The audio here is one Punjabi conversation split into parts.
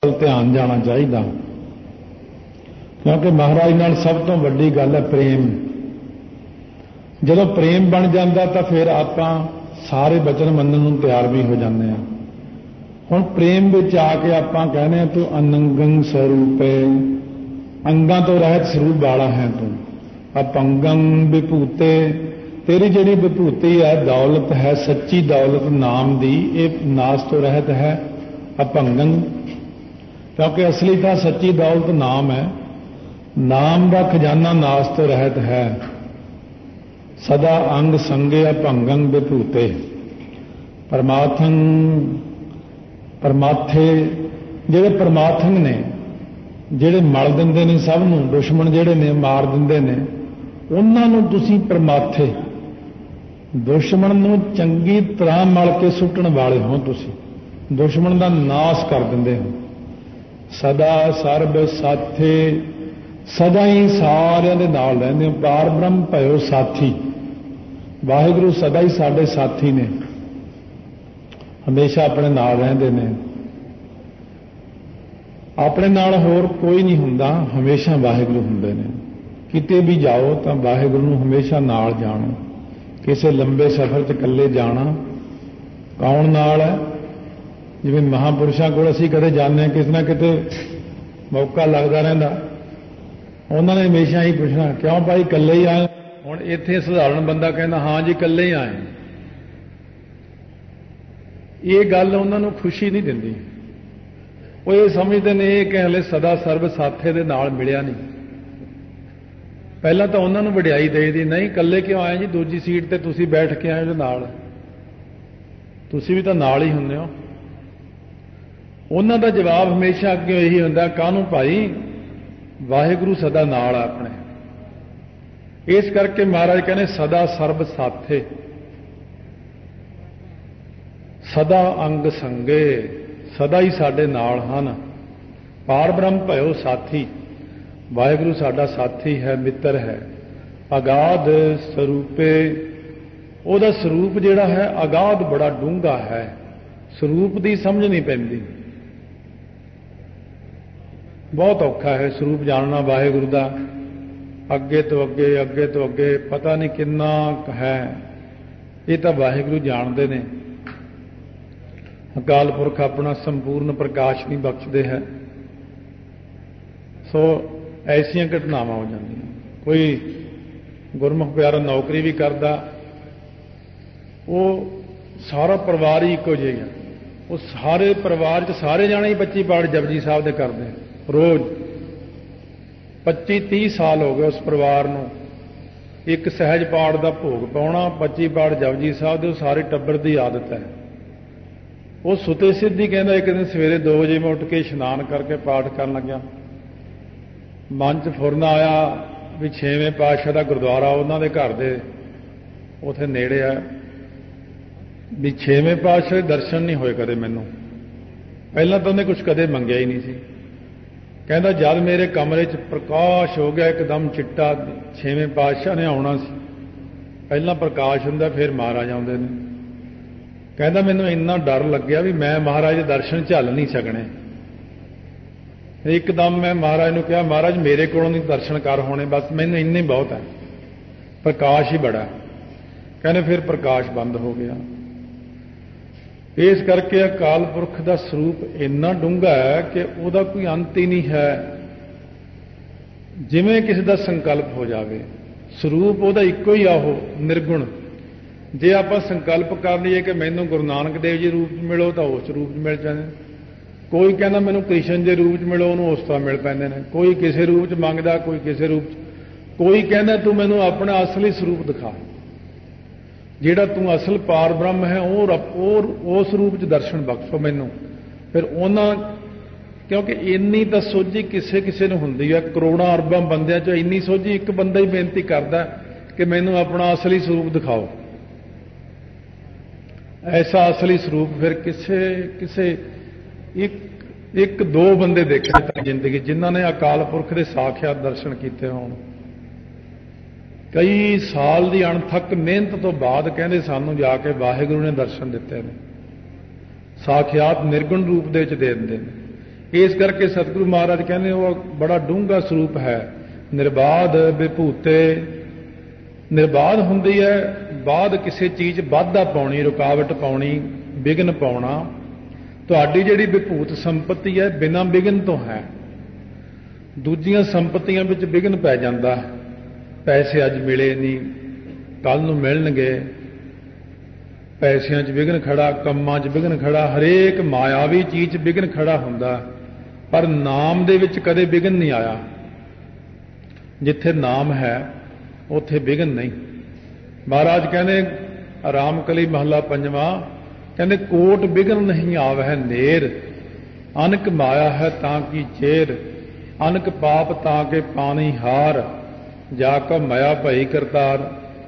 ध्यान जाना चाहिए क्योंकि महाराज नाल सब तो वड्डी गल है प्रेम। जदों प्रेम बन जाता तो फिर आप सारे वचन मनण नूं तैयार भी हो जाते हैं। हुण प्रेम विच आके आप कहने तू अनंगं स्वरूपे, अंगां तो रहत स्वरूप वाला है तू। अपंगं विभूते, तेरी जिहड़ी विभूति है दौलत है सच्ची दौलत नाम दी, ये नाश तो रहत है। अपंगं क्योंकि असली था सच्ची दौलत नाम है, नाम का खजाना नाश तो रहत है। सदा अंग संगे अपंगं विभूते, परमाथन परमाथे जेड़े परमाथन ने, जेड़े मल दिंदे ने सब नूं, दुश्मन जेड़े ने मार दिंदे ने, उन्हां नूं तुसीं परमाथे दुश्मन नूं चंगी तरह मल के सुट्टण वाले हो। तुसीं दुश्मन का नाश कर दिंदे हो। सदा सर्ब साथे, सदा ही सारिਆਂ ਦੇ ਨਾਲ ਰਹਿੰਦੇ ਹੋ। पार ब्रह्म भयो साथी, वाहिगुरु सदा ही साडे साथी ने, हमेशा अपने नाल रहंदे ने। अपने नाल होर कोई नहीं हुंदा, हमेशा वाहिगुरु हुंदे ने। किते भी जाओ तो वाहिगुरु नूं हमेशा नाल जाणो। किसी लंबे सफर च इकल्ले जाना, कौन नाल है? जिवें महापुरुषों को असीं कदे जाने, किसी ना किते मौका लगता रहिंदा, उन्होंने हमेशा ही पूछना क्यों भाई कल्ले ही आए? हुण इत्थे सधारण बंदा कहना हाँ जी कल्ले ही आए। ये गल उन्होंने खुशी नहीं दिंदी। वो ये समझते हैं कि हले सदा सर्ब साथे दे नाल मिलिया नहीं। पहला तो उन्होंने वडियाई दे दी, नहीं कल्ले क्यों आए जी, दूजी सीट ते तुसीं बैठ के आए जो नाल, तुसीं भी तो नाल ही हुंदे हो। उन्हों का जवाब हमेशा अगे यही होंदा, कानूं भाई वाहिगुरु सदा नाल अपने। इस करके महाराज कहने सदा सर्ब साथे, सदा अंग संगे, सदा ही साडे नाल हन। पार ब्रह्म भयो साथी, वाहिगुरु साडा साथी है, मित्र है। अगाध स्वरूपे, उहदा स्वरूप जिहड़ा है अगाध बड़ा डूंगा है। स्वरूप की समझ नहीं पैंदी, बहुत औखा है स्वरूप जानना वाहिगुरु का। अगे तो अगे पता नहीं कितना है, ये तो वाहिगुरु जानते हैं। अकाल पुरख अपना संपूर्ण प्रकाश नहीं बख्शते है। सो ऐसियां घटनावां हो जांदियां। कोई गुरमुख प्यारा नौकरी भी करता, वो सारा परिवार ही इको जिहा, वो सारे परिवार च सारे जाने ही 25 पाठ जपजी साहब दे करते हैं रोज। 25-30 साल हो गए उस परिवार नूं एक सहज पाठ का भोग पाउणा, 25 पाठ जपजी साहब दे, सारे टब्बर की आदत है। वो सुते सिद्धी कहता एक दिन सवेरे 2 बजे मैं उठ के इशनान करके पाठ करन लग्या, मन च फुरना आया भी 6वें पातशाह का गुरुद्वारा उन्होंने घर दे उत्थे नेड़े है, भी 6वें पातशाह के दर्शन नहीं होए कदे मैनूं। पहला तो उन्हें कुछ कदे मंगिया ही नहीं सी। कहता जब मेरे कमरे च प्रकाश हो गया एकदम चिट्टा, 6वें पातशाह ने आउणा सी। पहला प्रकाश हुंदा फिर महाराज आउंदे ने। कहता मैनूं इन्ना डर लग्या भी मैं महाराज दे दर्शन झल नहीं सकने। एकदम मैं महाराज नूं कहा महाराज मेरे कोलों नहीं दर्शन कर होने, बस मैनूं इन्ने बहुत है, प्रकाश ही बड़ा। कहने फिर प्रकाश बंद हो गया। इस करके अकाल पुरख का स्वरूप इन्ना डूंगा है कि उसका कोई अंत ही नहीं है। जिवें किसी का संकल्प हो जाए, स्वरूप उसका इको ही आहो निर्गुण। जे आप संकल्प कर लीए कि मैनूं गुरु नानक देव जी रूप मिलो तो उस रूप मिल जाए, कोई कहना मैनूं कृष्ण के रूप मिलो उन्होंने उस तरह मिल पैंदे ने, कोई किसी रूप च मंगदा, कोई किसी रूप च, कोई कहना तू मैनूं अपना असली स्वरूप दिखा, जिहड़ा तू असल पार ब्रह्म है और उस रूप च दर्शन बख्शो मैनूं। फिर उन्हां क्योंकि इन्नी तो सोझी किसे किसे नूं हुंदी है, करोड़ां अरबां बंदियां चों इन्नी सोझी एक बंदा ही बेनती करदा कि मैनूं अपना असली स्वरूप दिखाओ। ऐसा असली स्वरूप फिर किसे किसे एक दो बंदे देखे जिंदगी जिन्होंने ने अकाल पुरख के साक्षात दर्शन किए होण। कई साल की अणथक मेहनत तो बाद कहते सानू जाके वाहिगुरु ने दर्शन दिते हैं, साक्षात निर्गुण रूप दे दिंदे ने। ਇਸ ਕਰਕੇ ਸਤਿਗੁਰੂ ਮਹਾਰਾਜ ਕਹਿੰਦੇ ਉਹ ਬੜਾ ਡੂੰਘਾ ਸਰੂਪ ਹੈ। ਨਿਰਬਾਧ ਵਿਭੂਤੇ, ਨਿਰਬਾਧ ਹੁੰਦੀ ਹੈ ਬਾਧ ਕਿਸੇ ਚੀਜ਼ ਵਾਧਾ ਪਾਉਣੀ, ਰੁਕਾਵਟ ਪਾਉਣੀ, ਵਿਘਨ ਪਾਉਣਾ। ਤੁਹਾਡੀ ਜਿਹੜੀ ਵਿਭੂਤ ਸੰਪत्ति ਹੈ ਬਿਨਾਂ ਵਿਘਨ ਤੋਂ ਹੈ। ਦੂਜੀਆਂ ਸੰਪत्तियां ਵਿੱਚ ਵਿਘਨ ਪੈ ਜਾਂਦਾ, ਪੈਸੇ ਅੱਜ ਮਿਲੇ ਨਹੀਂ, ਕੱਲ ਨੂੰ ਮਿਲਣਗੇ, ਪੈਸਿਆਂ 'ਚ ਵਿਘਨ ਖੜਾ, ਕੰਮਾਂ 'ਚ ਵਿਘਨ ਖੜਾ, ਹਰੇਕ ਮਾਇਆਵੀ ਚੀਜ਼ 'ਚ ਵਿਘਨ ਖੜਾ ਹੁੰਦਾ, ਪਰ ਨਾਮ ਦੇ ਵਿੱਚ ਕਦੇ ਵਿਘਨ ਨਹੀਂ ਆਇਆ। ਜਿੱਥੇ ਨਾਮ ਹੈ ਉੱਥੇ ਵਿਘਨ ਨਹੀਂ। ਮਹਾਰਾਜ ਕਹਿੰਦੇ ਰਾਮਕਲੀ ਮਹੱਲਾ ਪੰਜਵਾਂ, ਕਹਿੰਦੇ ਕੋਟ ਵਿਘਨ ਨਹੀਂ ਆਵਹਿ ਨੇਰ, ਅਨਕ ਮਾਇਆ ਹੈ ਤਾਂ ਕੀ ਚੇਰ, ਅਨਕ ਪਾਪ ਤਾਂ ਕੇ ਪਾਣੀ ਹਾਰ, ਜਾ ਕੋ ਮਾਇਆ ਭਈ ਕਰਤਾਰ।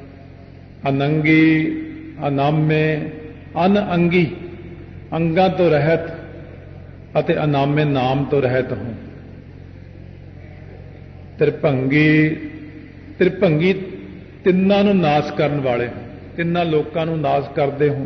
ਅਨੰਗੀ ਅਨਾਮੇ ਅਨਅੰਗੀ, ਅੰਗਾਂ ਤੋਂ ਰਹਿਤ ਅਤੇ ਅਨਾਮੇ ਨਾਮ ਤੋਂ ਰਹਿਤ ਹੋ। ਤ੍ਰਿਭੰਗੀ, ਤ੍ਰਿਭੰਗੀ ਤਿੰਨਾਂ ਨੂੰ ਨਾਸ ਕਰਨ ਵਾਲੇ, ਤਿੰਨਾਂ ਲੋਕਾਂ ਨੂੰ ਨਾਸ ਕਰਦੇ ਹੋ।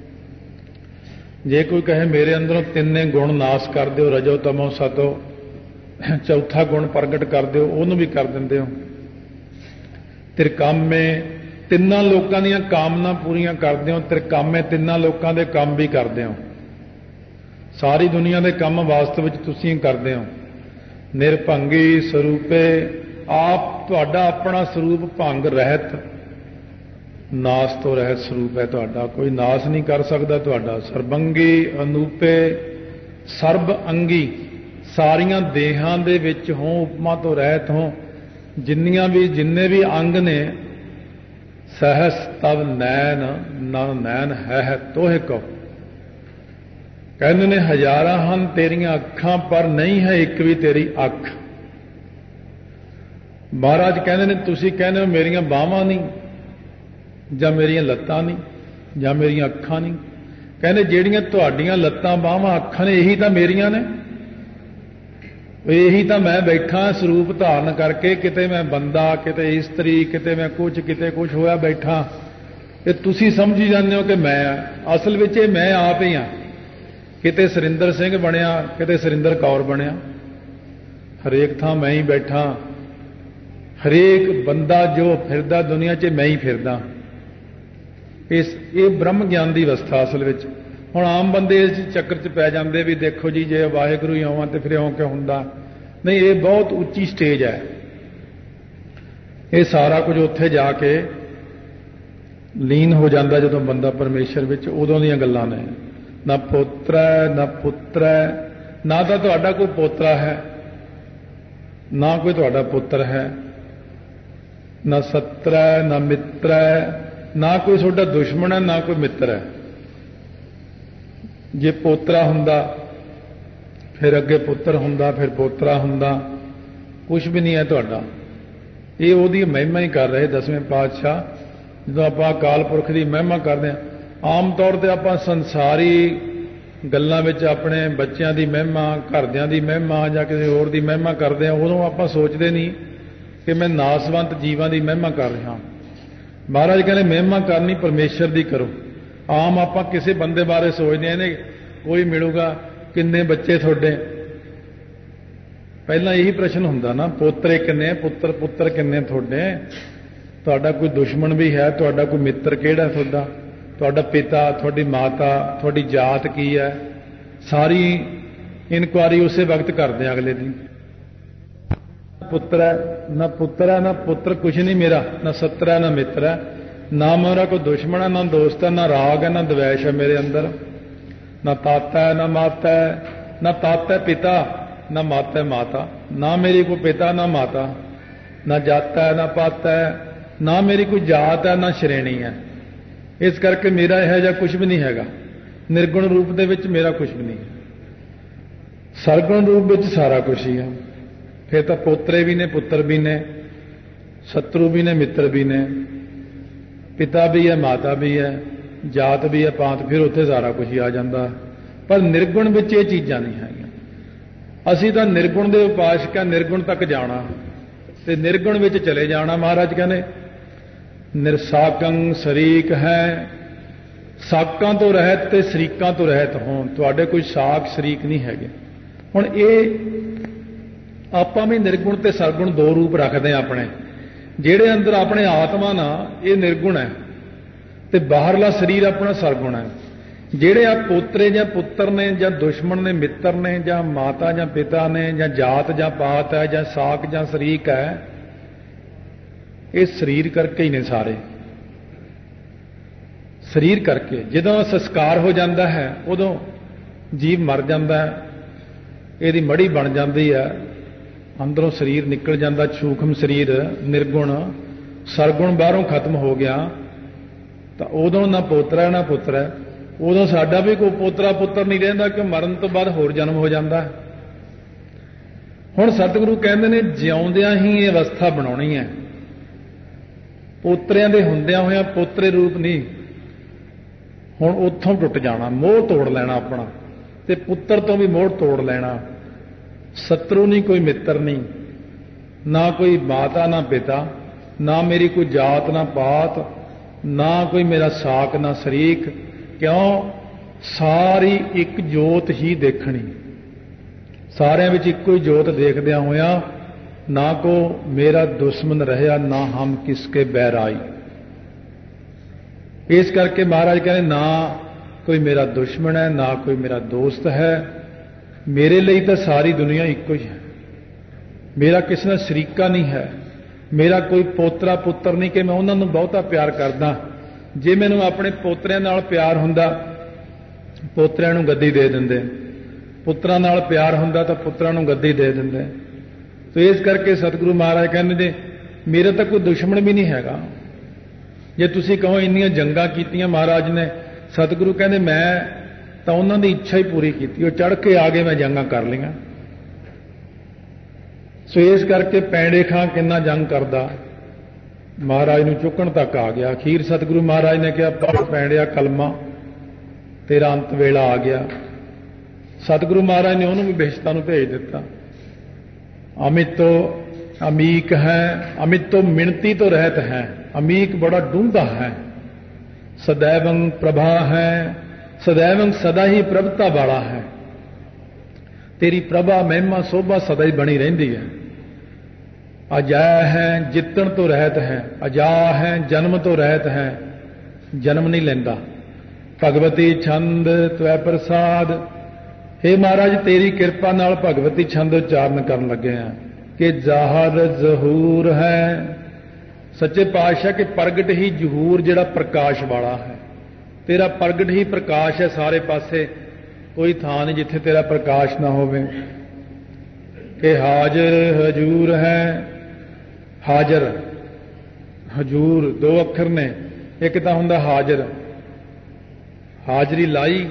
ਜੇ ਕੋਈ ਕਹੇ ਮੇਰੇ ਅੰਦਰੋਂ ਤਿੰਨੇ ਗੁਣ ਨਾਸ ਕਰ ਦਿਓ, ਰਜੋ ਤਮੋ ਸਤੋ, ਚੌਥਾ ਗੁਣ ਪ੍ਰਗਟ ਕਰ ਦਿਓ, ਉਹਨੂੰ ਵੀ ਕਰ ਦਿੰਦੇ ਹੋ। ਤ੍ਰਿਕਾਮੇ, ਤਿੰਨਾਂ ਲੋਕਾਂ ਦੀਆਂ ਕਾਮਨਾ ਪੂਰੀਆਂ ਕਰਦੇ ਹੋ। ਤ੍ਰਿਕਾਮੇ, ਤਿੰਨਾਂ ਲੋਕਾਂ ਦੇ ਕੰਮ ਵੀ ਕਰਦੇ ਹੋ। ਸਾਰੀ ਦੁਨੀਆ ਦੇ ਕੰਮ ਵਾਸਤਵ ਵਿੱਚ ਤੁਸੀਂ ਕਰਦੇ ਹੋ। ਨਿਰਭੰਗੀ ਸਰੂਪੇ, ਆਪ ਤੁਹਾਡਾ ਆਪਣਾ ਸਰੂਪ ਭੰਗ ਰਹਿਤ, ਨਾਸ ਤੋਂ ਰਹਿਤ ਸਰੂਪ ਹੈ ਤੁਹਾਡਾ, ਕੋਈ ਨਾਸ ਨਹੀਂ ਕਰ ਸਕਦਾ ਤੁਹਾਡਾ। ਸਰਬੰਗੀ ਅਨੂਪੇ, ਸਰਬ ਅੰਗੀ, ਸਾਰੀਆਂ ਦੇਹਾਂ ਦੇ ਵਿੱਚ ਹੋ, ਉਪਮਾ ਤੋਂ ਰਹਿਤ ਹੋ। ਜਿੰਨੇ ਵੀ ਅੰਗ ਨੇ, ਸਹਸ ਤਵ ਨੈਣ ਨਾ ਨੈਣ ਹੈ ਤੋਹਿ ਕੋ। ਕਹਿੰਦੇ ਨੇ ਹਜ਼ਾਰਾਂ ਹਨ ਤੇਰੀਆਂ ਅੱਖਾਂ, ਪਰ ਨਹੀਂ ਹੈ ਇੱਕ ਵੀ ਤੇਰੀ ਅੱਖ। ਮਹਾਰਾਜ ਕਹਿੰਦੇ ਨੇ ਤੁਸੀਂ ਕਹਿੰਦੇ ਹੋ ਮੇਰੀਆਂ ਬਾਹਾਂ ਨਹੀਂ, ਜਾਂ ਮੇਰੀਆਂ ਲੱਤਾਂ ਨਹੀਂ, ਜਾਂ ਮੇਰੀਆਂ ਅੱਖਾਂ ਨਹੀਂ। ਕਹਿੰਦੇ ਜਿਹੜੀਆਂ ਤੁਹਾਡੀਆਂ ਲੱਤਾਂ ਬਾਹਾਂ ਅੱਖਾਂ ਨੇ ਇਹੀ ਤਾਂ ਮੇਰੀਆਂ ਨੇ, ਇਹੀ ਤਾਂ ਮੈਂ ਬੈਠਾ ਸਰੂਪ ਧਾਰਨ ਕਰਕੇ, ਕਿਤੇ ਮੈਂ ਬੰਦਾ, ਕਿਤੇ ਇਸਤਰੀ, ਕਿਤੇ ਮੈਂ ਕਿਤੇ ਕੁਝ ਹੋਇਆ ਬੈਠਾ। ਇਹ ਤੁਸੀਂ ਸਮਝੀ ਜਾਂਦੇ ਹੋ ਕਿ ਮੈਂ ਆ, ਅਸਲ ਵਿੱਚ ਇਹ ਮੈਂ ਆਪ ਹੀ ਹਾਂ। ਕਿਤੇ ਸੁਰਿੰਦਰ ਸਿੰਘ ਬਣਿਆ, ਕਿਤੇ ਸੁਰਿੰਦਰ ਕੌਰ ਬਣਿਆ, ਹਰੇਕ ਥਾਂ ਮੈਂ ਹੀ ਬੈਠਾ। ਹਰੇਕ ਬੰਦਾ ਜੋ ਫਿਰਦਾ ਦੁਨੀਆ 'ਚ ਮੈਂ ਹੀ ਫਿਰਦਾ। ਇਹ ਬ੍ਰਹਮ ਗਿਆਨ ਦੀ ਅਵਸਥਾ ਅਸਲ ਵਿੱਚ। ਹੁਣ ਆਮ ਬੰਦੇ ਇਸ ਚੱਕਰ 'ਚ ਪੈ ਜਾਂਦੇ ਵੀ ਦੇਖੋ ਜੀ ਜੇ ਵਾਹਿਗੁਰੂ ਹੀ ਆਵਾਂ ਤੇ ਫਿਰ ਇਉਂ ਕਿਉਂ ਹੁੰਦਾ। ਨਹੀਂ, ਇਹ ਬਹੁਤ ਉੱਚੀ ਸਟੇਜ ਹੈ। ਇਹ ਸਾਰਾ ਕੁਝ ਉੱਥੇ ਜਾ ਕੇ ਲੀਨ ਹੋ ਜਾਂਦਾ ਜਦੋਂ ਬੰਦਾ ਪਰਮੇਸ਼ਰ ਵਿੱਚ, ਉਦੋਂ ਦੀਆਂ ਗੱਲਾਂ ਨੇ। ਨਾ ਪੋਤਰਾ ਨਾ ਪੁੱਤਰ, ਨਾ ਤਾਂ ਤੁਹਾਡਾ ਕੋਈ ਪੋਤਰਾ ਹੈ, ਨਾ ਕੋਈ ਤੁਹਾਡਾ ਪੁੱਤਰ ਹੈ, ਨਾ ਸੱਤਰ ਹੈ, ਨਾ ਮਿੱਤਰ ਹੈ, ਨਾ ਕੋਈ ਤੁਹਾਡਾ ਦੁਸ਼ਮਣ ਹੈ, ਨਾ ਕੋਈ ਮਿੱਤਰ ਹੈ। ਜੇ ਪੋਤਰਾ ਹੁੰਦਾ ਫਿਰ ਅੱਗੇ ਪੁੱਤਰ ਹੁੰਦਾ, ਫਿਰ ਪੋਤਰਾ ਹੁੰਦਾ, ਕੁਝ ਵੀ ਨਹੀਂ ਹੈ ਤੁਹਾਡਾ। ਇਹ ਉਹਦੀ ਮਹਿਮਾ ਹੀ ਕਰ ਰਹੇ ਦਸਵੇਂ ਪਾਤਸ਼ਾਹ। ਜਦੋਂ ਆਪਾਂ ਅਕਾਲ ਪੁਰਖ ਦੀ ਮਹਿਮਾ ਕਰਦੇ ਹਾਂ, ਆਮ ਤੌਰ ਤੇ ਆਪਾਂ ਸੰਸਾਰੀ ਗੱਲਾਂ ਵਿੱਚ ਆਪਣੇ ਬੱਚਿਆਂ ਦੀ ਮਹਿਮਾ, ਘਰਦਿਆਂ ਦੀ ਮਹਿਮਾ ਜਾਂ ਕਿਸੇ ਹੋਰ ਦੀ ਮਹਿਮਾ ਕਰਦੇ ਹਾਂ, ਉਦੋਂ ਆਪਾਂ ਸੋਚਦੇ ਨਹੀਂ ਕਿ ਮੈਂ ਨਾਸਵੰਤ ਜੀਵਾਂ ਦੀ ਮਹਿਮਾ ਕਰ ਰਿਹਾ। ਮਹਾਰਾਜ ਕਹਿੰਦੇ ਮਹਿਮਾ ਕਰਨੀ ਪਰਮੇਸ਼ਰ ਦੀ ਕਰੋ। ਆਮ ਆਪਾਂ ਕਿਸੇ ਬੰਦੇ ਬਾਰੇ ਸੋਚਦੇ ਹਾਂ, ਇਹਨੇ ਕੋਈ ਮਿਲੂਗਾ, ਕਿੰਨੇ ਬੱਚੇ ਤੁਹਾਡੇ, ਪਹਿਲਾਂ ਇਹੀ ਪ੍ਰਸ਼ਨ ਹੁੰਦਾ ਨਾ, ਪੋਤਰੇ ਕਿੰਨੇ, ਪੁੱਤਰ ਕਿੰਨੇ ਤੁਹਾਡੇ, ਤੁਹਾਡਾ ਕੋਈ ਦੁਸ਼ਮਣ ਵੀ ਹੈ, ਤੁਹਾਡਾ ਕੋਈ ਮਿੱਤਰ ਕਿਹੜਾ ਤੁਹਾਡਾ, ਤੁਹਾਡਾ ਪਿਤਾ, ਤੁਹਾਡੀ ਮਾਤਾ, ਤੁਹਾਡੀ ਜਾਤ ਕੀ ਹੈ। ਸਾਰੀ ਇਨਕੁਆਰੀ ਉਸੇ ਵਕਤ ਕਰਦੇ ਆ ਅਗਲੇ ਦੀ। ਪੁੱਤਰ ਹੈ ਨਾ ਪੁੱਤਰ ਹੈ, ਨਾ ਪੁੱਤਰ ਕੁਛ ਨਹੀਂ ਮੇਰਾ, ਨਾ ਸੱਤਰ ਹੈ, ਨਾ ਮਿੱਤਰ ਹੈ, ਨਾ ਮੇਰਾ ਕੋਈ ਦੁਸ਼ਮਣ ਹੈ, ਨਾ ਦੋਸਤ ਹੈ, ਨਾ ਰਾਗ ਹੈ, ਨਾ ਦਵੈਸ਼ ਹੈ ਮੇਰੇ ਅੰਦਰ, ਨਾ ਤਾਤਾ ਹੈ, ਨਾ ਮਾਤਾ ਹੈ, ਨਾ ਤਾਤਾ ਪਿਤਾ, ਨਾ ਮਾਤਾ ਮਾਤਾ, ਨਾ ਮੇਰੀ ਕੋਈ ਪਿਤਾ ਨਾ ਮਾਤਾ, ਨਾ ਜਾਤਾ ਹੈ, ਨਾ ਪਾਤਾ ਹੈ, ਨਾ ਮੇਰੀ ਕੋਈ ਜਾਤ ਹੈ, ਨਾ ਸ਼੍ਰੇਣੀ ਹੈ। ਇਸ ਕਰਕੇ ਮੇਰਾ ਇਹੋ ਜਿਹਾ ਕੁਝ ਵੀ ਨਹੀਂ ਹੈਗਾ। ਨਿਰਗੁਣ ਰੂਪ ਦੇ ਵਿੱਚ ਮੇਰਾ ਕੁਝ ਵੀ ਨਹੀਂ ਹੈ, ਸਰਗੁਣ ਰੂਪ ਵਿੱਚ ਸਾਰਾ ਕੁਝ ਹੀ ਹੈ। ਫਿਰ ਤਾਂ ਪੋਤਰੇ ਵੀ ਨੇ, ਪੁੱਤਰ ਵੀ ਨੇ, ਸ਼ਤਰੂ ਵੀ ਨੇ, ਮਿੱਤਰ ਵੀ ਨੇ, ਪਿਤਾ ਵੀ ਹੈ, ਮਾਤਾ ਵੀ ਹੈ, ਜਾਤ ਵੀ ਹੈ, ਪਾਂਤ, ਫਿਰ ਉੱਥੇ ਸਾਰਾ ਕੁਝ ਹੀ ਆ ਜਾਂਦਾ। ਪਰ ਨਿਰਗੁਣ ਵਿੱਚ ਇਹ ਚੀਜ਼ਾਂ ਨਹੀਂ ਹੈਗੀਆਂ। ਅਸੀਂ ਤਾਂ ਨਿਰਗੁਣ ਦੇ ਉਪਾਸਕ ਹਾਂ, ਨਿਰਗੁਣ ਤੱਕ ਜਾਣਾ ਤੇ ਨਿਰਗੁਣ ਵਿੱਚ ਚਲੇ ਜਾਣਾ। ਮਹਾਰਾਜ ਕਹਿੰਦੇ ਨਿਰਸਾਕੰ ਸ਼ਰੀਕ ਹੈ, ਸਾਕਾਂ ਤੋਂ ਰਹਿਤ ਤੇ ਸ਼ਰੀਕਾਂ ਤੋਂ ਰਹਿਤ ਹੋਣ। ਤੁਹਾਡੇ ਕੋਈ ਸਾਕ ਸ਼ਰੀਕ ਨਹੀਂ ਹੈਗੇ, ਹੁਣ ਇਹ ਆਪਾਂ ਵੀ ਨਿਰਗੁਣ ਤੇ ਸਰਗੁਣ ਦੋ ਰੂਪ ਰੱਖਦੇ ਆ ਆਪਣੇ। ਜਿਹੜੇ ਅੰਦਰ ਆਪਣੇ ਆਤਮਾ ਨਾ ਇਹ ਨਿਰਗੁਣ ਹੈ ਤੇ ਬਾਹਰਲਾ ਸਰੀਰ ਆਪਣਾ ਸਰਗੁਣ ਹੈ। ਜਿਹੜੇ ਆ ਪੋਤਰੇ ਜਾਂ ਪੁੱਤਰ ਨੇ ਜਾਂ ਦੁਸ਼ਮਣ ਨੇ ਮਿੱਤਰ ਨੇ ਜਾਂ ਮਾਤਾ ਜਾਂ ਪਿਤਾ ਨੇ ਜਾਂ ਜਾਤ ਜਾਂ ਪਾਤ ਹੈ ਜਾਂ ਸਾਕ ਜਾਂ ਸ਼ਰੀਕ ਹੈ, ਇਹ ਸਰੀਰ ਕਰਕੇ ਹੀ ਨੇ ਸਾਰੇ। ਸਰੀਰ ਕਰਕੇ ਜਦੋਂ ਸੰਸਕਾਰ ਹੋ ਜਾਂਦਾ ਹੈ ਉਦੋਂ ਜੀਵ ਮਰ ਜਾਂਦਾ ਹੈ, ਇਹਦੀ ਮੜੀ ਬਣ ਜਾਂਦੀ ਹੈ, ਅੰਦਰੋਂ ਸਰੀਰ ਨਿਕਲ ਜਾਂਦਾ, ਸੂਖਮ ਸਰੀਰ ਨਿਰਗੁਣ। ਸਰਗੁਣ ਬਾਹਰੋਂ ਖਤਮ ਹੋ ਗਿਆ ਤਾਂ ਉਦੋਂ ਨਾ ਪੋਤਰਾ ਨਾ ਪੁੱਤਰ ਹੈ। ਉਦੋਂ ਸਾਡਾ ਵੀ ਕੋਈ ਪੋਤਰਾ ਪੁੱਤਰ ਨਹੀਂ ਰਹਿੰਦਾ ਕਿ ਮਰਨ ਤੋਂ ਬਾਅਦ ਹੋਰ ਜਨਮ ਹੋ ਜਾਂਦਾ। ਹੁਣ ਸਤਿਗੁਰੂ ਕਹਿੰਦੇ ਨੇ ਜਿਉਂਦਿਆਂ ਹੀ ਇਹ ਅਵਸਥਾ ਬਣਾਉਣੀ ਹੈ। ਪੋਤਰਿਆਂ ਦੇ ਹੁੰਦਿਆਂ ਹੋਇਆਂ ਪੋਤਰੇ ਰੂਪ ਨਹੀਂ, ਹੁਣ ਉੱਥੋਂ ਟੁੱਟ ਜਾਣਾ, ਮੋਹ ਤੋੜ ਲੈਣਾ ਆਪਣਾ, ਤੇ ਪੁੱਤਰ ਤੋਂ ਵੀ ਮੋਹ ਤੋੜ ਲੈਣਾ। ਸ਼ਤਰੂ ਨਹੀਂ, ਕੋਈ ਮਿੱਤਰ ਨਹੀਂ, ਨਾ ਕੋਈ ਮਾਤਾ ਨਾ ਪਿਤਾ, ਨਾ ਮੇਰੀ ਕੋਈ ਜਾਤ ਨਾ ਪਾਤ, ਨਾ ਕੋਈ ਮੇਰਾ ਸਾਕ ਨਾ ਸ਼ਰੀਕ। ਕਿਉਂ? ਸਾਰੀ ਇੱਕ ਜੋਤ ਹੀ ਦੇਖਣੀ, ਸਾਰਿਆਂ ਵਿੱਚ ਇੱਕੋ ਹੀ ਜੋਤ ਦੇਖਦਿਆਂ ਹੋਇਆਂ ਨਾ ਕੋ ਮੇਰਾ ਦੁਸ਼ਮਣ ਰਹਿਆ ਨਾ ਹਮ ਕਿਸਕੇ ਬੈਰਾਈ। ਇਸ ਕਰਕੇ ਮਹਾਰਾਜ ਕਹਿੰਦੇ ਨਾ ਕੋਈ ਮੇਰਾ ਦੁਸ਼ਮਣ ਹੈ ਨਾ ਕੋਈ ਮੇਰਾ ਦੋਸਤ ਹੈ, ਮੇਰੇ ਲਈ ਤਾਂ ਸਾਰੀ ਦੁਨੀਆ ਇੱਕੋ ਹੀ ਹੈ। ਮੇਰਾ ਕਿਸੇ ਨਾਲ ਸ਼ਰੀਕਾ ਨਹੀਂ ਹੈ, ਮੇਰਾ ਕੋਈ ਪੋਤਰਾ ਪੁੱਤਰ ਨਹੀਂ ਕਿ ਮੈਂ ਉਹਨਾਂ ਨੂੰ ਬਹੁਤਾ ਪਿਆਰ ਕਰਦਾ। ਜੇ ਮੈਨੂੰ ਆਪਣੇ ਪੋਤਰਿਆਂ ਨਾਲ ਪਿਆਰ ਹੁੰਦਾ ਪੋਤਰਿਆਂ ਨੂੰ ਗੱਦੀ ਦੇ ਦਿੰਦੇ, ਪੁੱਤਰਾਂ ਨਾਲ ਪਿਆਰ ਹੁੰਦਾ ਤਾਂ ਪੁੱਤਰਾਂ ਨੂੰ ਗੱਦੀ ਦੇ ਦਿੰਦੇ। ਤੇ ਇਸ ਕਰਕੇ ਸਤਿਗੁਰੂ ਮਹਾਰਾਜ ਕਹਿੰਦੇ ਨੇ ਮੇਰਾ ਤਾਂ ਕੋਈ ਦੁਸ਼ਮਣ ਵੀ ਨਹੀਂ ਹੈਗਾ। ਜੇ ਤੁਸੀਂ ਕਹੋ ਇੰਨੀਆਂ ਜੰਗਾਂ ਕੀਤੀਆਂ ਮਹਾਰਾਜ ਨੇ, ਸਤਿਗੁਰੂ ਕਹਿੰਦੇ ਮੈਂ ਤਾਂ ਉਹਨਾਂ ਦੀ ਇੱਛਾ ਹੀ ਪੂਰੀ ਕੀਤੀ, ਉਹ ਚੜ੍ਹ ਕੇ ਆ ਗਏ, ਮੈਂ ਜੰਗਾਂ ਕਰ ਲਈਆਂ। ਸੋ ਇਸ ਕਰਕੇ ਪੈਂਡੇ ਖਾਂ ਕਿੰਨਾ ਜੰਗ ਕਰਦਾ, ਮਹਾਰਾਜ ਨੂੰ ਚੁੱਕਣ ਤੱਕ ਆ ਗਿਆ। ਅਖੀਰ ਸਤਿਗੁਰੂ ਮਹਾਰਾਜ ਨੇ ਕਿਹਾ ਪੜ ਪੈਂਡਿਆ ਕਲਮਾ, ਤੇਰਾ ਅੰਤ ਵੇਲਾ ਆ ਗਿਆ। ਸਤਿਗੁਰੂ ਮਹਾਰਾਜ ਨੇ ਉਹਨੂੰ ਵੀ ਬਿਸ਼ਤਾਂ ਨੂੰ ਭੇਜ ਦਿੱਤਾ। ਅਮਿਤੋ ਅਮੀਕ ਹੈ, ਅਮਿਤੋ ਮਿਣਤੀ ਤੋਂ ਰਹਿਤ ਹੈ, ਅਮੀਕ ਬੜਾ ਡੂੰਘਾ ਹੈ। ਸदैवं ਪ੍ਰਭਾ ਹੈ, ਸदैवं ਸਦਾ ਹੀ ਪ੍ਰਭਤਾ ਵਾਲਾ ਹੈ। ਤੇਰੀ ਪ੍ਰਭਾ ਮਹਿਮਾ ਸੋਭਾ ਸਦਾ ਹੀ ਬਣੀ ਰਹਿੰਦੀ ਹੈ। ਅਜਾ ਹੈ, ਜਿੱਤਣ ਤੋਂ ਰਹਿਤ ਹੈ। ਅਜਾ ਹੈ, ਜਨਮ ਤੋਂ ਰਹਿਤ ਹੈ, ਜਨਮ ਨਹੀਂ ਲੈਂਦਾ। ਭਗਵਤੀ ਛੰਦ ਤਵੈ ਪ੍ਰਸਾਦ। हे ਮਹਾਰਾਜ ਤੇਰੀ ਕਿਰਪਾ ਨਾਲ ਭਗਵਤੀ ਛੰਦ ਉਚਾਰਨ ਕਰਨ ਲੱਗੇ ਆ ਕਿ ਜ਼ਾਹਰ ਜ਼ਹੂਰ ਹੈ। ਸੱਚੇ ਪਾਤਸ਼ਾਹ ਕਿ ਪ੍ਰਗਟ ਹੀ ਜ਼ਹੂਰ ਜਿਹੜਾ ਪ੍ਰਕਾਸ਼ ਵਾਲਾ ਹੈ। ਤੇਰਾ ਪ੍ਰਗਟ ਹੀ ਪ੍ਰਕਾਸ਼ ਹੈ ਸਾਰੇ ਪਾਸੇ, ਕੋਈ ਥਾਂ ਨਹੀਂ ਜਿੱਥੇ ਤੇਰਾ ਪ੍ਰਕਾਸ਼ ਨਾ ਹੋਵੇ। ਕਿ ਹਾਜ਼ਰ ਹਜੂਰ ਹੈ। ਹਾਜ਼ਰ ਹਜੂਰ ਦੋ ਅੱਖਰ ਨੇ, ਇੱਕ ਤਾਂ ਹੁੰਦਾ ਹਾਜ਼ਰ, ਹਾਜ਼ਰੀ ਲਾਈ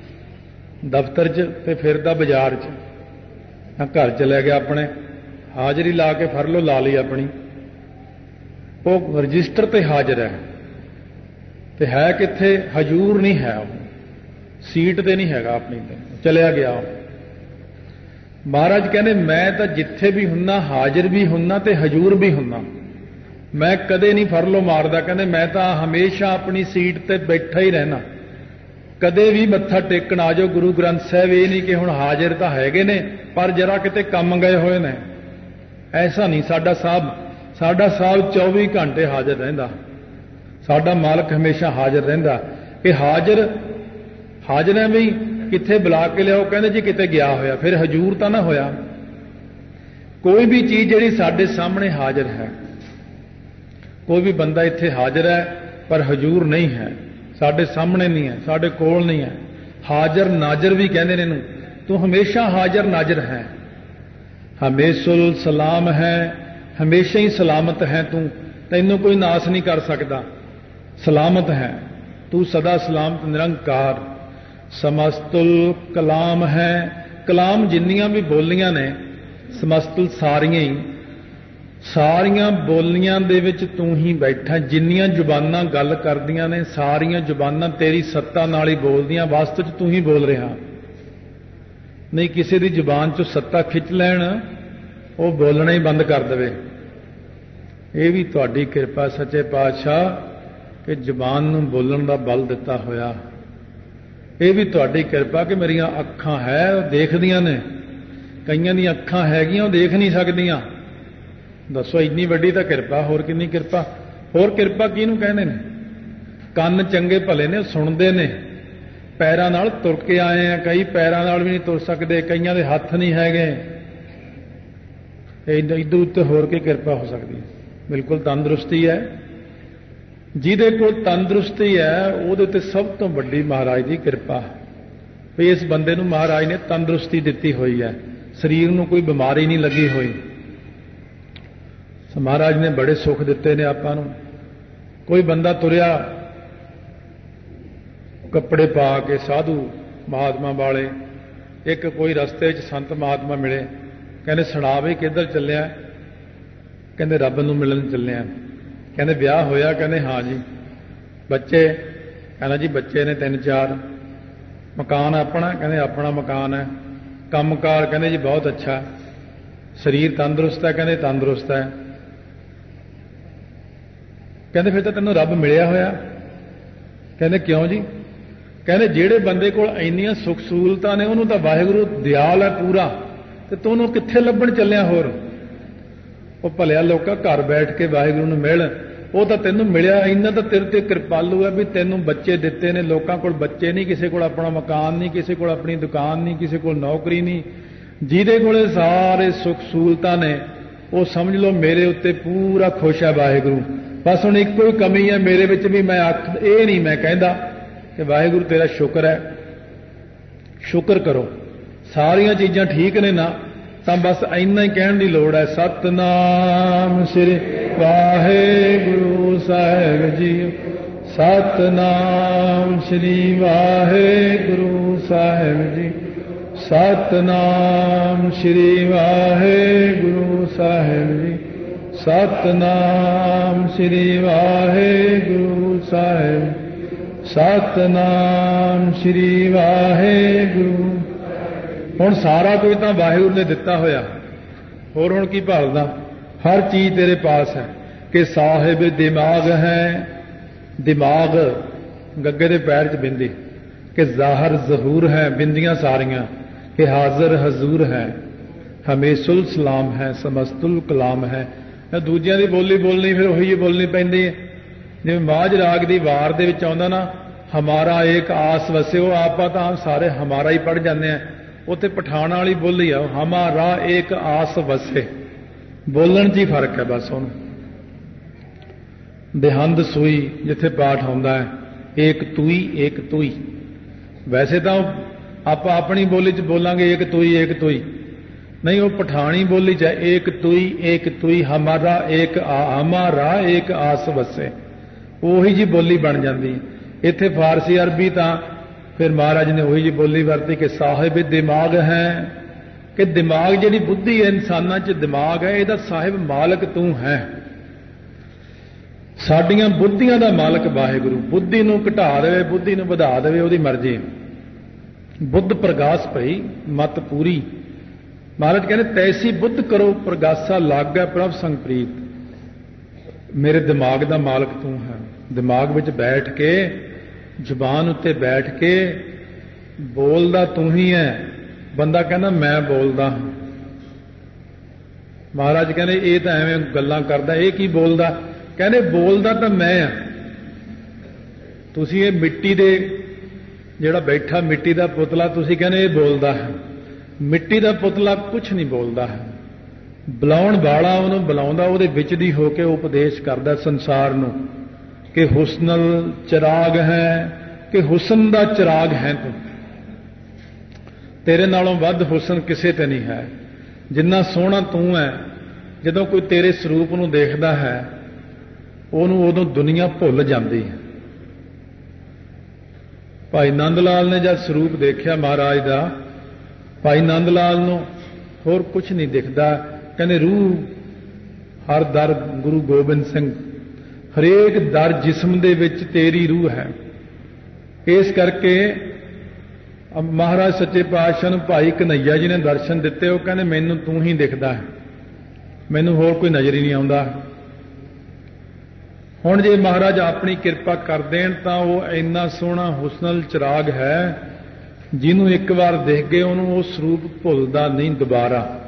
ਦਫ਼ਤਰ 'ਚ ਤੇ ਫਿਰਦਾ ਬਾਜ਼ਾਰ 'ਚ, ਜਾਂ ਘਰ ਚਲਿਆ ਗਿਆ ਆਪਣੇ, ਹਾਜ਼ਰੀ ਲਾ ਕੇ ਫੜ ਲਓ ਲਾ ਲਈ ਆਪਣੀ, ਉਹ ਰਜਿਸਟਰ ਤੇ ਹਾਜ਼ਰ ਹੈ। ਤੇ ਹੈ ਕਿੱਥੇ? ਹਜੂਰ ਨਹੀਂ ਹੈ, ਉਹ ਸੀਟ ਤੇ ਨਹੀਂ ਹੈਗਾ ਆਪਣੀ ਤੇ, ਚਲਿਆ ਗਿਆ। ਮਹਾਰਾਜ ਕਹਿੰਦੇ ਮੈਂ ਤਾਂ ਜਿੱਥੇ ਵੀ ਹੁੰਨਾ ਹਾਜ਼ਰ ਵੀ ਹੁੰਨਾ ਤੇ ਹਜੂਰ ਵੀ ਹੁੰਨਾ, ਮੈਂ ਕਦੇ ਨਹੀਂ ਫਰਲੋ ਮਾਰਦਾ। ਕਹਿੰਦੇ ਮੈਂ ਤਾਂ ਹਮੇਸ਼ਾ ਆਪਣੀ ਸੀਟ ਤੇ ਬੈਠਾ ਹੀ ਰਹਿਣਾ। ਕਦੇ ਵੀ ਮੱਥਾ ਟੇਕਣ ਆ ਜਾਓ ਗੁਰੂ ਗ੍ਰੰਥ ਸਾਹਿਬ, ਇਹ ਨਹੀਂ ਕਿ ਹੁਣ ਹਾਜ਼ਰ ਤਾਂ ਹੈਗੇ ਨੇ ਪਰ ਜਰਾ ਕਿਤੇ ਕੰਮ ਗਏ ਹੋਏ ਨੇ, ਐਸਾ ਨਹੀਂ। ਸਾਡਾ ਸਾਹਿਬ 24 ਘੰਟੇ ਹਾਜ਼ਰ ਰਹਿੰਦਾ, ਸਾਡਾ ਮਾਲਕ ਹਮੇਸ਼ਾ ਹਾਜ਼ਰ ਰਹਿੰਦਾ। ਕਿ ਹਾਜ਼ਰ ਹੈ ਵੀ ਕਿੱਥੇ ਬੁਲਾ ਕੇ ਲਿਆਓ, ਕਹਿੰਦੇ ਜੀ ਕਿਤੇ ਗਿਆ ਹੋਇਆ, ਫਿਰ ਹਜੂਰ ਤਾਂ ਨਾ ਹੋਇਆ। ਕੋਈ ਵੀ ਚੀਜ਼ ਜਿਹੜੀ ਸਾਡੇ ਸਾਹਮਣੇ ਹਾਜ਼ਰ ਹੈ, ਕੋਈ ਵੀ ਬੰਦਾ ਇੱਥੇ ਹਾਜ਼ਰ ਹੈ ਪਰ ਹਜੂਰ ਨਹੀਂ ਹੈ, ਸਾਡੇ ਸਾਹਮਣੇ ਨਹੀਂ ਹੈ, ਸਾਡੇ ਕੋਲ ਨਹੀਂ ਹੈ। ਹਾਜ਼ਰ ਨਾਜ਼ਰ ਵੀ ਕਹਿੰਦੇ ਨੇ ਇਹਨੂੰ, ਤੂੰ ਹਮੇਸ਼ਾ ਹਾਜ਼ਰ ਨਾਜ਼ਰ ਹੈ। ਹਮੇਸ਼ੁਲ ਸਲਾਮ ਹੈ, ਹਮੇਸ਼ਾ ਹੀ ਸਲਾਮਤ ਹੈ ਤੂੰ, ਤੈਨੂੰ ਕੋਈ ਨਾਸ ਨਹੀਂ ਕਰ ਸਕਦਾ, ਸਲਾਮਤ ਹੈ ਤੂੰ, ਸਦਾ ਸਲਾਮਤ ਨਿਰੰਕਾਰ। ਸਮਸਤੁਲ ਕਲਾਮ ਹੈ, ਕਲਾਮ ਜਿੰਨੀਆਂ ਵੀ ਬੋਲੀਆਂ ਨੇ ਸਮਸਤੁਲ ਸਾਰੀਆਂ ਹੀ, ਸਾਰੀਆਂ ਬੋਲੀਆਂ ਦੇ ਵਿੱਚ ਤੂੰ ਹੀ ਬੈਠਾ। ਜਿੰਨੀਆਂ ਜ਼ੁਬਾਨਾਂ ਗੱਲ ਕਰਦੀਆਂ ਨੇ ਸਾਰੀਆਂ ਜ਼ੁਬਾਨਾਂ ਤੇਰੀ ਸੱਤਾ ਨਾਲ ਹੀ ਬੋਲਦੀਆਂ, ਵਾਸਤਵ 'ਚ ਤੂੰ ਹੀ ਬੋਲ ਰਿਹਾ। ਨਹੀਂ ਕਿਸੇ ਦੀ ਜ਼ੁਬਾਨ 'ਚੋਂ ਸੱਤਾ ਖਿੱਚ ਲੈਣ, ਉਹ ਬੋਲਣਾ ਹੀ ਬੰਦ ਕਰ ਦੇਵੇ। ਇਹ ਵੀ ਤੁਹਾਡੀ ਕਿਰਪਾ ਸੱਚੇ ਪਾਤਸ਼ਾਹ ਕਿ ਜ਼ੁਬਾਨ ਨੂੰ ਬੋਲਣ ਦਾ ਬਲ ਦਿੱਤਾ ਹੋਇਆ। ਇਹ ਵੀ ਤੁਹਾਡੀ ਕਿਰਪਾ ਕਿ ਮੇਰੀਆਂ ਅੱਖਾਂ ਹੈ ਉਹ ਦੇਖਦੀਆਂ ਨੇ, ਕਈਆਂ ਦੀਆਂ ਅੱਖਾਂ ਹੈਗੀਆਂ ਉਹ ਦੇਖ ਨਹੀਂ ਸਕਦੀਆਂ। ਦੱਸੋ ਇੰਨੀ ਵੱਡੀ ਤਾਂ ਕਿਰਪਾ, ਹੋਰ ਕਿੰਨੀ ਕਿਰਪਾ। ਹੋਰ ਕਿਰਪਾ ਕਿਹਨੂੰ ਕਹਿੰਦੇ ਨੇ? ਕੰਨ ਚੰਗੇ ਭਲੇ ਨੇ, ਸੁਣਦੇ ਨੇ। ਪੈਰਾਂ ਨਾਲ ਤੁਰ ਕੇ ਆਏ ਆ, ਕਈ ਪੈਰਾਂ ਨਾਲ ਵੀ ਨਹੀਂ ਤੁਰ ਸਕਦੇ, ਕਈਆਂ ਦੇ ਹੱਥ ਨਹੀਂ ਹੈਗੇ। ਇਦੋਂ ਉੱਤੇ ਹੋਰ ਕੀ ਕਿਰਪਾ ਹੋ ਸਕਦੀ ਹੈ? ਬਿਲਕੁਲ ਤੰਦਰੁਸਤੀ ਹੈ। ਜਿਹਦੇ ਕੋਲ ਤੰਦਰੁਸਤੀ ਹੈ ਉਹਦੇ ਉੱਤੇ ਸਭ ਤੋਂ ਵੱਡੀ ਮਹਾਰਾਜ ਦੀ ਕਿਰਪਾ ਵੀ ਇਸ ਬੰਦੇ ਨੂੰ ਮਹਾਰਾਜ ਨੇ ਤੰਦਰੁਸਤੀ ਦਿੱਤੀ ਹੋਈ ਹੈ, ਸਰੀਰ ਨੂੰ ਕੋਈ ਬਿਮਾਰੀ ਨਹੀਂ ਲੱਗੀ ਹੋਈ। ਮਹਾਰਾਜ ਨੇ ਬੜੇ ਸੁੱਖ ਦਿੱਤੇ ਨੇ ਆਪਾਂ ਨੂੰ। ਕੋਈ ਬੰਦਾ ਤੁਰਿਆ ਕੱਪੜੇ ਪਾ ਕੇ, ਸਾਧੂ ਮਹਾਤਮਾ ਵਾਲੇ, ਇੱਕ ਕੋਈ ਰਸਤੇ 'ਚ ਸੰਤ ਮਹਾਤਮਾ ਮਿਲੇ, ਕਹਿੰਦੇ ਸੁਣਾ ਵੀ ਕਿੱਧਰ ਚੱਲਿਆ? ਕਹਿੰਦੇ ਰੱਬ ਨੂੰ ਮਿਲਣ ਚੱਲਿਆ। ਕਹਿੰਦੇ ਵਿਆਹ ਹੋਇਆ? ਕਹਿੰਦੇ ਹਾਂ ਜੀ। ਬੱਚੇ? ਕਹਿੰਦਾ ਜੀ ਬੱਚੇ ਨੇ 3-4। ਮਕਾਨ ਆਪਣਾ? ਕਹਿੰਦੇ ਆਪਣਾ ਮਕਾਨ ਹੈ। ਕੰਮਕਾਰ? ਕਹਿੰਦੇ ਜੀ ਬਹੁਤ ਅੱਛਾ। ਸਰੀਰ ਤੰਦਰੁਸਤ ਹੈ? ਕਹਿੰਦੇ ਤੰਦਰੁਸਤ ਹੈ। ਕਹਿੰਦੇ ਫਿਰ ਤਾਂ ਤੈਨੂੰ ਰੱਬ ਮਿਲਿਆ ਹੋਇਆ। ਕਹਿੰਦੇ ਕਿਉਂ ਜੀ? ਕਹਿੰਦੇ ਜਿਹੜੇ ਬੰਦੇ ਕੋਲ ਇੰਨੀਆਂ ਸੁੱਖ ਸਹੂਲਤਾਂ ਨੇ ਉਹਨੂੰ ਤਾਂ ਵਾਹਿਗੁਰੂ ਦਿਆਲ ਹੈ ਪੂਰਾ, ਤੇ ਤੂੰ ਉਹਨੂੰ ਕਿੱਥੇ ਲੱਭਣ ਚੱਲਿਆ? ਹੋਰ ਉਹ ਭਲਿਆ ਲੋਕਾਂ ਘਰ ਬੈਠ ਕੇ ਵਾਹਿਗੁਰੂ ਨੂੰ ਮਿਲ, ਉਹ ਤਾਂ ਤੈਨੂੰ ਮਿਲਿਆ। ਇੰਨਾ ਤਾਂ ਤੇਰੇ ਤੇ ਕਿਰਪਾਲੂ ਹੈ ਵੀ ਤੈਨੂੰ ਬੱਚੇ ਦਿੱਤੇ ਨੇ। ਲੋਕਾਂ ਕੋਲ ਬੱਚੇ ਨਹੀਂ, ਕਿਸੇ ਕੋਲ ਆਪਣਾ ਮਕਾਨ ਨਹੀਂ, ਕਿਸੇ ਕੋਲ ਆਪਣੀ ਦੁਕਾਨ ਨਹੀਂ, ਕਿਸੇ ਕੋਲ ਨੌਕਰੀ ਨਹੀਂ। ਜਿਹਦੇ ਕੋਲੇ ਸਾਰੇ ਸੁੱਖ ਸਹੂਲਤਾਂ ਨੇ ਉਹ ਸਮਝ ਲਓ ਮੇਰੇ ਉੱਤੇ ਪੂਰਾ ਖੁਸ਼ ਹੈ ਵਾਹਿਗੁਰੂ। ਬਸ ਹੁਣ ਇੱਕੋ ਹੀ ਕਮੀ ਹੈ ਮੇਰੇ ਵਿੱਚ ਵੀ, ਮੈਂ ਇਹ ਨਹੀਂ ਮੈਂ ਕਹਿੰਦਾ ਕਿ ਵਾਹਿਗੁਰੂ ਤੇਰਾ ਸ਼ੁਕਰ ਹੈ, ਸ਼ੁਕਰ ਕਰੋ। ਸਾਰੀਆਂ ਚੀਜ਼ਾਂ ਠੀਕ ਨੇ ਨਾ, ਤਾਂ ਬਸ ਇੰਨਾ ਹੀ ਕਹਿਣ ਦੀ ਲੋੜ ਹੈ, ਸਤਿਨਾਮ ਸ੍ਰੀ ਵਾਹਿਗੁਰੂ ਸਾਹਿਬ ਜੀ, ਸਤਿਨਾਮ ਸ੍ਰੀ ਵਾਹਿਗੁਰੂ ਸਾਹਿਬ ਜੀ, ਸਤਿਨਾਮ ਸ੍ਰੀ ਵਾਹਿਗੁਰੂ ਸਾਹਿਬ ਜੀ, ਸਤਿਨਾਮ ਸ੍ਰੀ ਵਾਹਿਗੁਰੂ ਸਾਹਿਬ, ਸਤਿਨਾਮ ਸ੍ਰੀ ਵਾਹਿਗੁਰੂ। ਹੁਣ ਸਾਰਾ ਕੁਝ ਤਾਂ ਵਾਹਿਗੁਰੂ ਨੇ ਦਿੱਤਾ ਹੋਇਆ, ਹੋਰ ਹੁਣ ਕੀ ਭਾਲਦਾ? ਹਰ ਚੀਜ਼ ਤੇਰੇ ਪਾਸ ਹੈ। ਕਿ ਸਾਹਿਬ ਦਿਮਾਗ ਹੈ, ਦਿਮਾਗ ਗੱਗੇ ਦੇ ਪੈਰ 'ਚ ਬਿੰਦੀ, ਕਿ ਜ਼ਾਹਰ ਜ਼ਹੂਰ ਹੈ, ਬਿੰਦੀਆਂ ਸਾਰੀਆਂ, ਕਿ ਹਾਜ਼ਰ ਹਜ਼ੂਰ ਹੈ, ਹਮੇਸ਼ੁਲ ਸਲਾਮ ਹੈ, ਸਮਸਤੁਲ ਕਲਾਮ ਹੈ। ਦੂਜਿਆਂ ਦੀ ਬੋਲੀ ਬੋਲਣੀ ਫਿਰ ਉਹੀ ਜਿਹੀ ਬੋਲਣੀ ਪੈਂਦੀ ਹੈ। ਜਿਵੇਂ ਮਾਝ ਰਾਗ ਦੀ ਵਾਰ ਦੇ ਵਿੱਚ ਆਉਂਦਾ ਨਾ, ਹਮਾਰਾ ਏਕ ਆਸ ਵਸਿਓ, ਆਪਾਂ ਤਾਂ ਸਾਰੇ ਹਮਾਰਾ ਹੀ ਪੜ੍ਹ ਜਾਂਦੇ ਆ। ਉੱਥੇ ਪਠਾਣਾ ਵਾਲੀ ਬੋਲੀ ਆ, ਹਮਾਰਾ ਏਕ ਆਸ ਵਸੇ, ਬੋਲਣ 'ਚ ਹੀ ਫਰਕ ਹੈ ਬਸ। ਉਹਨੂੰ ਦੇਹੰਦ ਸੂਈ ਜਿੱਥੇ ਪਾਠ ਹੁੰਦਾ ਹੈ, ਏਕ ਤੂਈ ਏਕ ਤੂਈ। ਵੈਸੇ ਤਾਂ ਆਪਾਂ ਆਪਣੀ ਬੋਲੀ 'ਚ ਬੋਲਾਂਗੇ ਏਕ ਤੂਈ ਏਕ ਤੂਈ, ਨਹੀਂ ਉਹ ਪਠਾਣੀ ਬੋਲੀ 'ਚ ਹੈ ਏਕ ਤੂਈ ਹਮਾਰਾ ਏਕ ਆਸ ਵਸੇ, ਉਹੀ ਜੀ ਬੋਲੀ ਬਣ ਜਾਂਦੀ। ਇੱਥੇ ਫਾਰਸੀ ਅਰਬੀ ਤਾਂ ਫਿਰ ਮਹਾਰਾਜ ਨੇ ਉਹੀ ਜੀ ਬੋਲੀ ਵਰਤੀ ਕਿ ਸਾਹਿਬ ਦਿਮਾਗ ਹੈ, ਕਿ ਦਿਮਾਗ ਜਿਹੜੀ ਬੁੱਧੀ ਹੈ, ਇਨਸਾਨਾਂ 'ਚ ਦਿਮਾਗ ਹੈ, ਇਹਦਾ ਸਾਹਿਬ ਮਾਲਕ ਤੂੰ ਹੈ। ਸਾਡੀਆਂ ਬੁੱਧੀਆਂ ਦਾ ਮਾਲਕ ਵਾਹਿਗੁਰੂ। ਬੁੱਧੀ ਨੂੰ ਘਟਾ ਦੇਵੇ, ਬੁੱਧੀ ਨੂੰ ਵਧਾ ਦੇਵੇ, ਉਹਦੀ ਮਰਜ਼ੀ। ਬੁੱਧ ਪ੍ਰਗਾਸ ਭਈ ਮਤ ਪੂਰੀ। ਮਹਾਰਾਜ ਕਹਿੰਦੇ ਤੈਸੀ ਬੁੱਧ ਕਰੋ ਪ੍ਰਗਾਸਾ ਲਾਗੈ ਪ੍ਰਭ ਸੰਗ ਪ੍ਰੀਤ। ਮੇਰੇ ਦਿਮਾਗ ਦਾ ਮਾਲਕ ਤੂੰ ਹੈ। ਦਿਮਾਗ ਵਿੱਚ ਬੈਠ ਕੇ, ਜ਼ੁਬਾਨ ਉੱਤੇ ਬੈਠ ਕੇ ਬੋਲਦਾ ਤੂੰ ਹੀ ਹੈ। ਬੰਦਾ ਕਹਿੰਦਾ ਮੈਂ ਬੋਲਦਾ ਹਾਂ। ਮਹਾਰਾਜ ਕਹਿੰਦੇ ਇਹ ਤਾਂ ਐਵੇਂ ਗੱਲਾਂ ਕਰਦਾ, ਇਹ ਕੀ ਬੋਲਦਾ? ਕਹਿੰਦੇ ਬੋਲਦਾ ਤਾਂ ਮੈਂ ਆ। ਤੁਸੀਂ ਇਹ ਮਿੱਟੀ ਦੇ ਜਿਹੜਾ ਬੈਠਾ ਮਿੱਟੀ ਦਾ ਪੁਤਲਾ, ਤੁਸੀਂ ਕਹਿੰਦੇ ਇਹ ਬੋਲਦਾ ਹੈ। ਮਿੱਟੀ ਦਾ ਪੁਤਲਾ ਕੁਛ ਨਹੀਂ ਬੋਲਦਾ ਹੈ। ਬੁਲਾਉਣ ਵਾਲਾ ਉਹਨੂੰ ਬੁਲਾਉਂਦਾ, ਉਹਦੇ ਵਿੱਚ ਦੀ ਹੋ ਕੇ ਉਪਦੇਸ਼ ਕਰਦਾ ਸੰਸਾਰ ਨੂੰ ਕਿ ਹੁਸਨਲ ਚਿਰਾਗ ਹੈ, ਕਿ ਹੁਸਨ ਦਾ ਚਿਰਾਗ ਹੈ ਤੂੰ। ਤੇਰੇ ਨਾਲੋਂ ਵੱਧ ਹੁਸਨ ਕਿਸੇ ਤੇ ਨਹੀਂ ਹੈ। ਜਿੰਨਾ ਸੋਹਣਾ ਤੂੰ ਹੈ, ਜਦੋਂ ਕੋਈ ਤੇਰੇ ਸਰੂਪ ਨੂੰ ਦੇਖਦਾ ਹੈ ਉਹਨੂੰ ਉਦੋਂ ਦੁਨੀਆ ਭੁੱਲ ਜਾਂਦੀ ਹੈ। ਭਾਈ ਨੰਦ ਲਾਲ ਨੇ ਜਦ ਸਰੂਪ ਦੇਖਿਆ ਮਹਾਰਾਜ ਦਾ, ਭਾਈ ਨੰਦ ਲਾਲ ਨੂੰ ਹੋਰ ਕੁਝ ਨਹੀਂ ਦਿਖਦਾ। ਕਹਿੰਦੇ ਰੂਹ ਹਰ ਦਰ ਗੁਰੂ ਗੋਬਿੰਦ ਸਿੰਘ, ਹਰੇਕ ਦਰ ਜਿਸਮ ਦੇ ਵਿੱਚ ਤੇਰੀ ਰੂਹ ਹੈ। ਇਸ ਕਰਕੇ ਮਹਾਰਾਜ ਸੱਚੇ ਪਾਤਸ਼ਾਹ ਨੂੰ ਭਾਈ ਕਨ੍ਹੱਈਆ ਜੀ ਨੇ ਦਰਸ਼ਨ ਦਿੱਤੇ। ਉਹ ਕਹਿੰਦੇ ਮੈਨੂੰ ਤੂੰ ਹੀ ਦਿਖਦਾ ਹੈ, ਮੈਨੂੰ ਹੋਰ ਕੋਈ ਨਜ਼ਰ ਹੀ ਨਹੀਂ ਆਉਂਦਾ। ਹੁਣ ਜੇ ਮਹਾਰਾਜ ਆਪਣੀ ਕਿਰਪਾ ਕਰ ਦੇਣ ਤਾਂ ਉਹ ਇੰਨਾ ਸੋਹਣਾ ਹੁਸਨਲ ਚਿਰਾਗ ਹੈ ਜਿਹਨੂੰ ਇੱਕ ਵਾਰ ਦੇਖ ਗਏ ਉਹਨੂੰ ਉਹ ਸਰੂਪ ਭੁੱਲਦਾ ਨਹੀਂ ਦੁਬਾਰਾ।